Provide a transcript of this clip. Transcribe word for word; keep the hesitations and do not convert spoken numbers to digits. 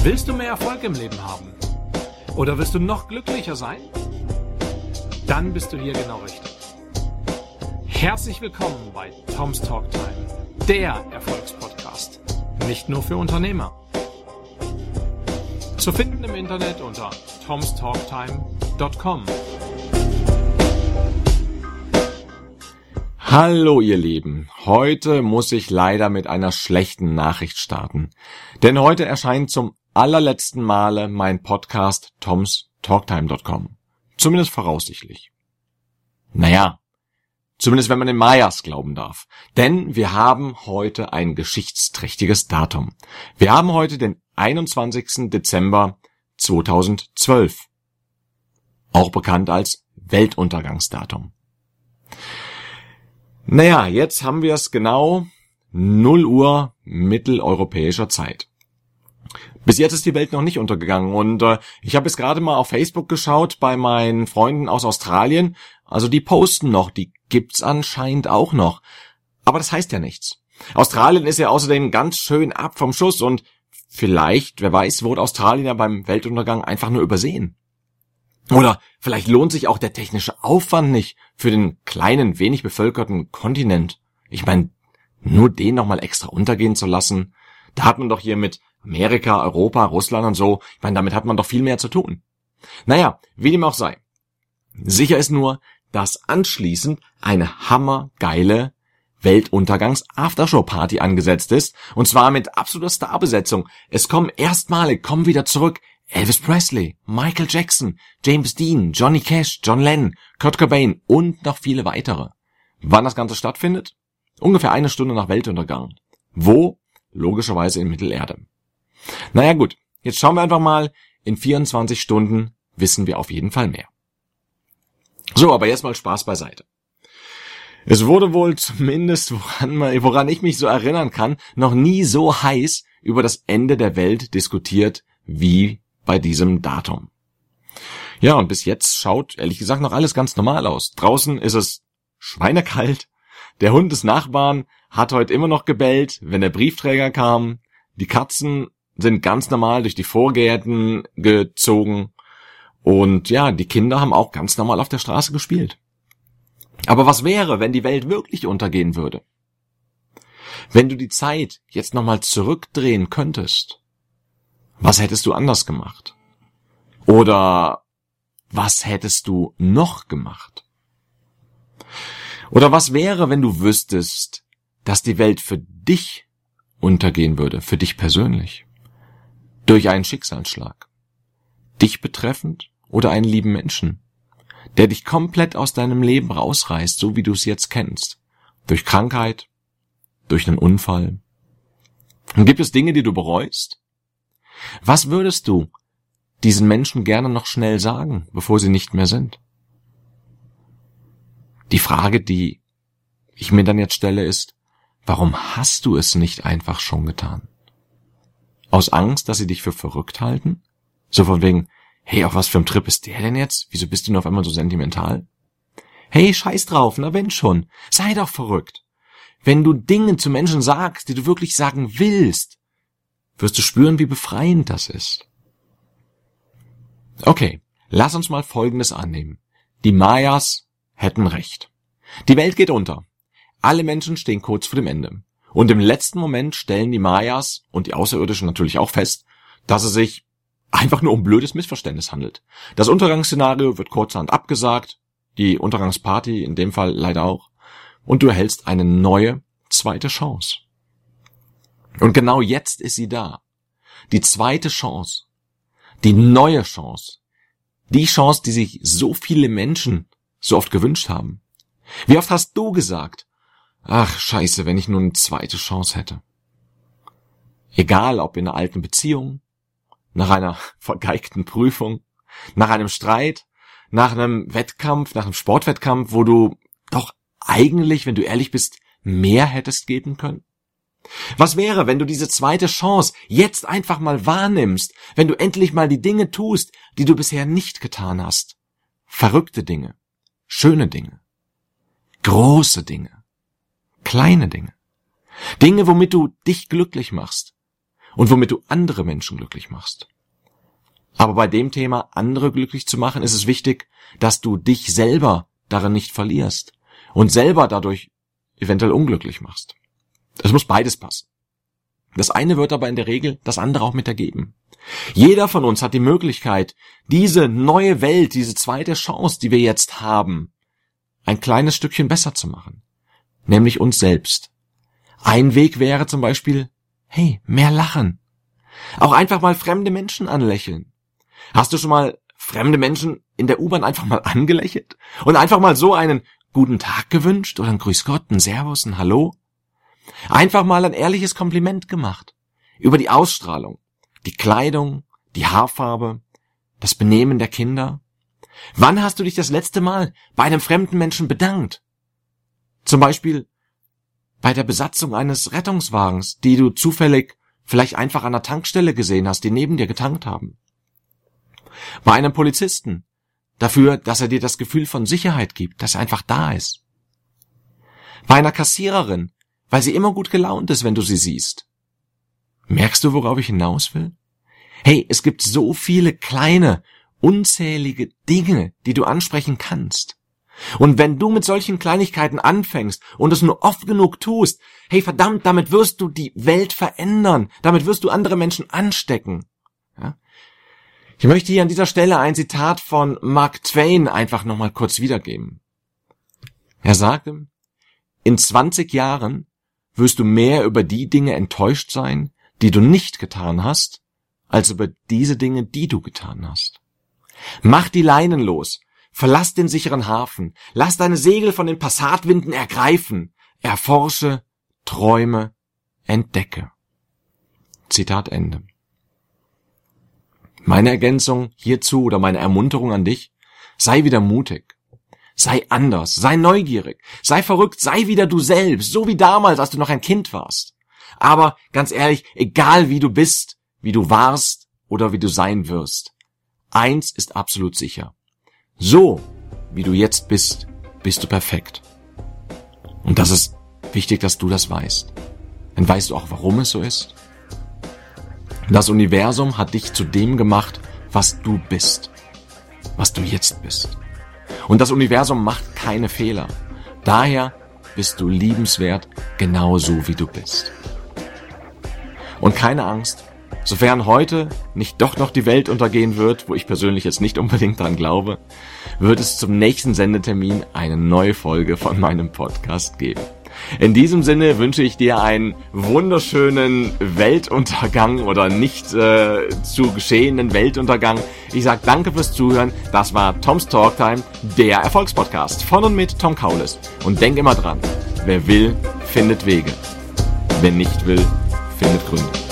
Willst du mehr Erfolg im Leben haben? Oder willst du noch glücklicher sein? Dann bist du hier genau richtig. Herzlich willkommen bei Tom's Talk Time, der Erfolgspodcast. Nicht nur für Unternehmer. Zu finden im Internet unter toms talk time dot com. Hallo ihr Lieben, heute muss ich leider mit einer schlechten Nachricht starten. Denn heute erscheint zum allerletzten Male mein Podcast toms talk time dot com. Zumindest voraussichtlich. Naja, zumindest wenn man den Mayas glauben darf. Denn wir haben heute ein geschichtsträchtiges Datum. Wir haben heute den einundzwanzigsten Dezember zweitausendzwölf. Auch bekannt als Weltuntergangsdatum. Naja, jetzt haben wir es genau null Uhr mitteleuropäischer Zeit. Bis jetzt ist die Welt noch nicht untergegangen und äh, ich habe jetzt gerade mal auf Facebook geschaut bei meinen Freunden aus Australien. Also die posten noch, die gibt's anscheinend auch noch. Aber das heißt ja nichts. Australien ist ja außerdem ganz schön ab vom Schuss und vielleicht, wer weiß, wurde Australien ja beim Weltuntergang einfach nur übersehen. Oder vielleicht lohnt sich auch der technische Aufwand nicht für den kleinen, wenig bevölkerten Kontinent. Ich meine, nur den nochmal extra untergehen zu lassen, da hat man doch hier mit Amerika, Europa, Russland und so, ich meine, damit hat man doch viel mehr zu tun. Naja, wie dem auch sei. Sicher ist nur, dass anschließend eine hammergeile Weltuntergangs-Aftershow-Party angesetzt ist, und zwar mit absoluter Starbesetzung. Es kommen erstmalig, kommen wieder zurück Elvis Presley, Michael Jackson, James Dean, Johnny Cash, John Lennon, Kurt Cobain und noch viele weitere. Wann das Ganze stattfindet? Ungefähr eine Stunde nach Weltuntergang. Wo? Logischerweise in Mittelerde. Naja gut, jetzt schauen wir einfach mal, in vierundzwanzig Stunden wissen wir auf jeden Fall mehr. So, aber jetzt mal Spaß beiseite. Es wurde wohl zumindest, woran, man, woran ich mich so erinnern kann, noch nie so heiß über das Ende der Welt diskutiert wie bei diesem Datum. Ja, und bis jetzt schaut, ehrlich gesagt, noch alles ganz normal aus. Draußen ist es schweinekalt. Der Hund des Nachbarn hat heute immer noch gebellt, wenn der Briefträger kam. Die Katzen sind ganz normal durch die Vorgärten gezogen. Und ja, die Kinder haben auch ganz normal auf der Straße gespielt. Aber was wäre, wenn die Welt wirklich untergehen würde? Wenn du die Zeit jetzt nochmal zurückdrehen könntest, was hättest du anders gemacht? Oder was hättest du noch gemacht? Oder was wäre, wenn du wüsstest, dass die Welt für dich untergehen würde, für dich persönlich? Durch einen Schicksalsschlag. Dich betreffend oder einen lieben Menschen, der dich komplett aus deinem Leben rausreißt, so wie du es jetzt kennst. Durch Krankheit, durch einen Unfall. Und gibt es Dinge, die du bereust? Was würdest du diesen Menschen gerne noch schnell sagen, bevor sie nicht mehr sind? Die Frage, die ich mir dann jetzt stelle, ist, warum hast du es nicht einfach schon getan? Aus Angst, dass sie dich für verrückt halten? So von wegen, hey, auf was für ein Trip ist der denn jetzt? Wieso bist du nur auf einmal so sentimental? Hey, scheiß drauf, na wenn schon, sei doch verrückt. Wenn du Dinge zu Menschen sagst, die du wirklich sagen willst, wirst du spüren, wie befreiend das ist. Okay, lass uns mal Folgendes annehmen. Die Mayas hätten recht. Die Welt geht unter. Alle Menschen stehen kurz vor dem Ende. Und im letzten Moment stellen die Mayas und die Außerirdischen natürlich auch fest, dass es sich einfach nur um blödes Missverständnis handelt. Das Untergangsszenario wird kurzerhand abgesagt, die Untergangsparty in dem Fall leider auch, und du erhältst eine neue, zweite Chance. Und genau jetzt ist sie da. Die zweite Chance. Die neue Chance. Die Chance, die sich so viele Menschen so oft gewünscht haben. Wie oft hast du gesagt, ach scheiße, wenn ich nur eine zweite Chance hätte. Egal, ob in einer alten Beziehung, nach einer vergeigten Prüfung, nach einem Streit, nach einem Wettkampf, nach einem Sportwettkampf, wo du doch eigentlich, wenn du ehrlich bist, mehr hättest geben können. Was wäre, wenn du diese zweite Chance jetzt einfach mal wahrnimmst, wenn du endlich mal die Dinge tust, die du bisher nicht getan hast? Verrückte Dinge, schöne Dinge, große Dinge, kleine Dinge. Dinge, womit du dich glücklich machst. und womit du andere Menschen glücklich machst. Aber bei dem Thema, andere glücklich zu machen, ist es wichtig, dass du dich selber darin nicht verlierst und selber dadurch eventuell unglücklich machst. Es muss beides passen. Das eine wird aber in der Regel das andere auch mit ergeben. Jeder von uns hat die Möglichkeit, diese neue Welt, diese zweite Chance, die wir jetzt haben, ein kleines Stückchen besser zu machen. Nämlich uns selbst. Ein Weg wäre zum Beispiel, hey, mehr lachen. Auch einfach mal fremde Menschen anlächeln. Hast du schon mal fremde Menschen in der U-Bahn einfach mal angelächelt? Und einfach mal so einen guten Tag gewünscht? Oder ein Grüß Gott, ein Servus, ein Hallo? Einfach mal ein ehrliches Kompliment gemacht. Über die Ausstrahlung, die Kleidung, die Haarfarbe, das Benehmen der Kinder. Wann hast du dich das letzte Mal bei einem fremden Menschen bedankt? Zum Beispiel bei der Besatzung eines Rettungswagens, die du zufällig vielleicht einfach an der Tankstelle gesehen hast, die neben dir getankt haben. Bei einem Polizisten, dafür, dass er dir das Gefühl von Sicherheit gibt, dass er einfach da ist. Bei einer Kassiererin, weil sie immer gut gelaunt ist, wenn du sie siehst. Merkst du, worauf ich hinaus will? Hey, es gibt so viele kleine, unzählige Dinge, die du ansprechen kannst. Und wenn du mit solchen Kleinigkeiten anfängst und es nur oft genug tust, hey verdammt, damit wirst du die Welt verändern, damit wirst du andere Menschen anstecken. Ja? Ich möchte hier an dieser Stelle ein Zitat von Mark Twain einfach nochmal kurz wiedergeben. Er sagte, in zwanzig Jahren wirst du mehr über die Dinge enttäuscht sein, die du nicht getan hast, als über diese Dinge, die du getan hast. Mach die Leinen los, verlass den sicheren Hafen, lass deine Segel von den Passatwinden ergreifen, erforsche, träume, entdecke. Zitat Ende. Meine Ergänzung hierzu oder meine Ermunterung an dich, sei wieder mutig. Sei anders, sei neugierig, sei verrückt, sei wieder du selbst, so wie damals, als du noch ein Kind warst. Aber ganz ehrlich, egal wie du bist, wie du warst oder wie du sein wirst, eins ist absolut sicher. So, wie du jetzt bist, bist du perfekt. Und das ist wichtig, dass du das weißt. Dann weißt du auch, warum es so ist. Das Universum hat dich zu dem gemacht, was du bist, was du jetzt bist. Und das Universum macht keine Fehler. Daher bist du liebenswert, genauso wie du bist. Und keine Angst, sofern heute nicht doch noch die Welt untergehen wird, wo ich persönlich jetzt nicht unbedingt dran glaube, wird es zum nächsten Sendetermin eine neue Folge von meinem Podcast geben. In diesem Sinne wünsche ich dir einen wunderschönen Weltuntergang oder nicht äh, zu geschehenen Weltuntergang. Ich sage danke fürs Zuhören. Das war Tom's Talk Time, der Erfolgspodcast von und mit Tom Kaulis. Und denk immer dran, wer will, findet Wege. Wer nicht will, findet Gründe.